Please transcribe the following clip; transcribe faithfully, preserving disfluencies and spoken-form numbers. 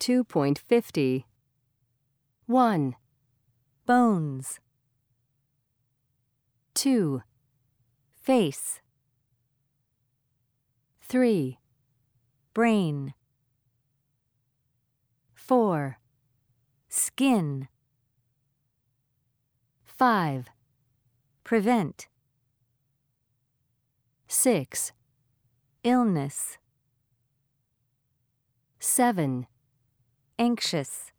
two point five zero. one. Bones. two. Face. three. Brain. four. Skin. five. Prevent. six. Illness. seven. Anxious.